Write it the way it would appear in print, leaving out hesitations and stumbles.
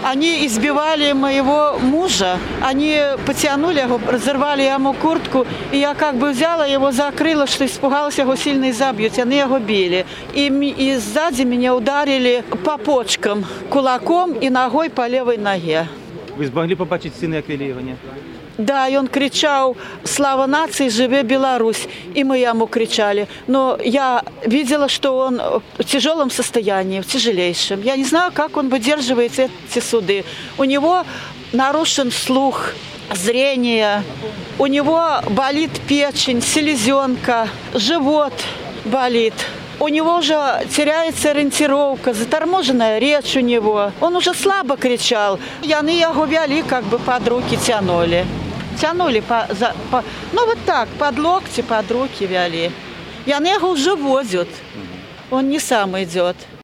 Они избивали моего мужа, они потянули его, разорвали ему куртку, и я как бы взяла его, закрыла, что испугалась его сильно забьют, они его били. И сзади меня ударили по почкам, кулаком и ногой по левой ноге. Ви змогли побачити сина, як вели його, ні? Да, и он кричал: «Слава нации, живе Беларусь!» И мы ему кричали. Но я видела, что он в тяжелом состоянии, в тяжелейшем. Я не знаю, как он выдерживает эти суды. У него нарушен слух, зрение, у него болит печень, селезенка, живот болит. У него уже теряется ориентировка, заторможенная речь у него. Он уже слабо кричал. Яны его вели, как бы под руки тянули. Тянули, ну вот так, под локти, под руки вели. Яны его уже возят. Он не сам идет.